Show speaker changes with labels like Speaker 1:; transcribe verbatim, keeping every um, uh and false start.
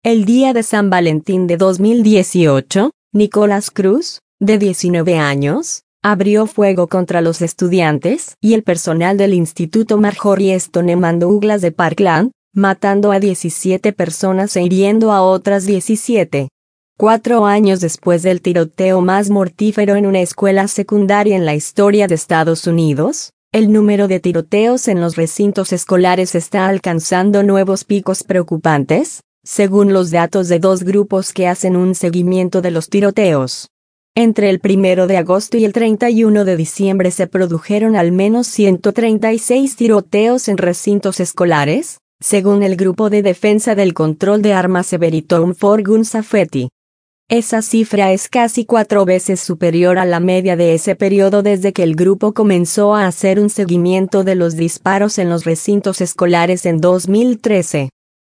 Speaker 1: El día de San Valentín de dos mil dieciocho, Nicolás Cruz, de diecinueve años, abrió fuego contra los estudiantes y el personal del Instituto Marjorie Stoneman Douglas de Parkland, matando a diecisiete personas e hiriendo a otras diecisiete. Cuatro años después del tiroteo más mortífero en una escuela secundaria en la historia de Estados Unidos, el número de tiroteos en los recintos escolares está alcanzando nuevos picos preocupantes, según los datos de dos grupos que hacen un seguimiento de los tiroteos. Entre el primero de agosto y el treinta y uno de diciembre se produjeron al menos ciento treinta y seis tiroteos en recintos escolares, según el Grupo de Defensa del Control de Armas Severitone for Gun Safety. Esa cifra es casi cuatro veces superior a la media de ese periodo desde que el grupo comenzó a hacer un seguimiento de los disparos en los recintos escolares en dos mil trece.